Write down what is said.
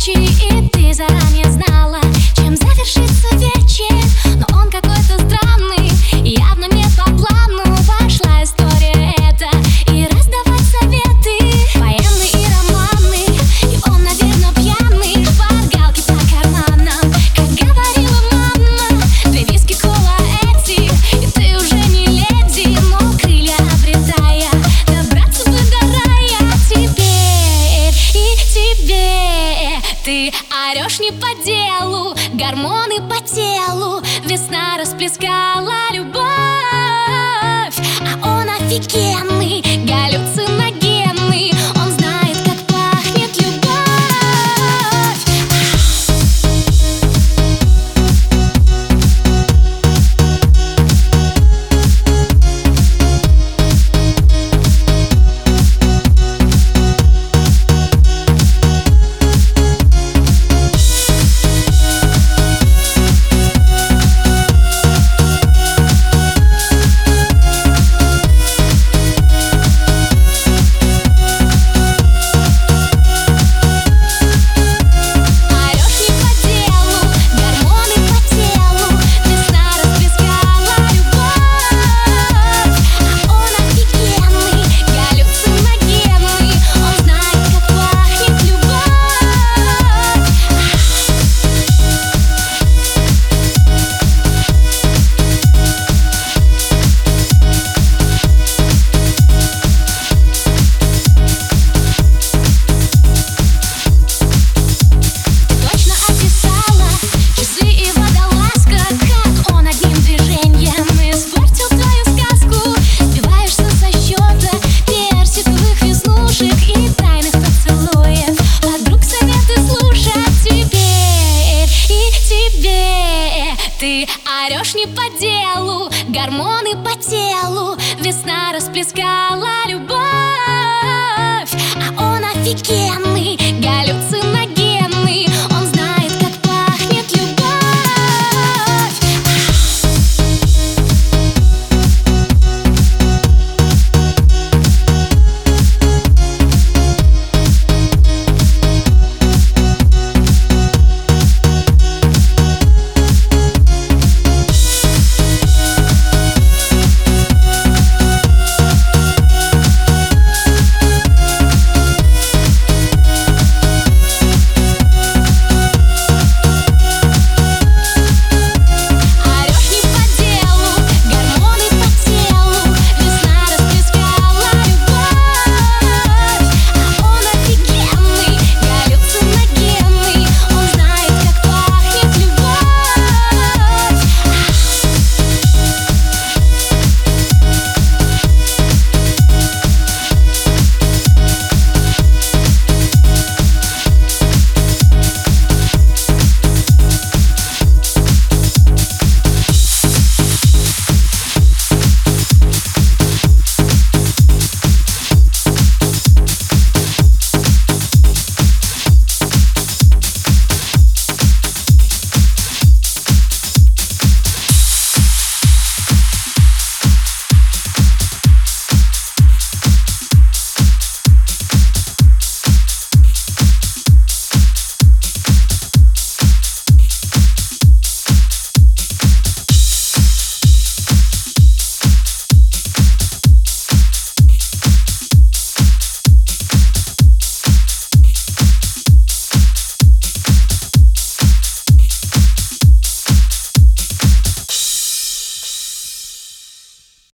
ночи, и ты заранее знала, чем завершится вечер. Но он какой-то странный, явно не по плану. Пошла история эта и раздавать советы военные и романы. И он, наверное, пьяный, шпаргалки по карманам. Как говорила мама, две виски, кола эти, и ты уже не леди, но крылья обретая, добраться бы до рая. Теперь и тебе ты орешь не по делу, гормоны по телу, весна расплескала любовь. А он офигенный, галлюциногенный, он знает, как пахнет любовь. Ты орешь не по делу, гормоны по телу, весна расплескала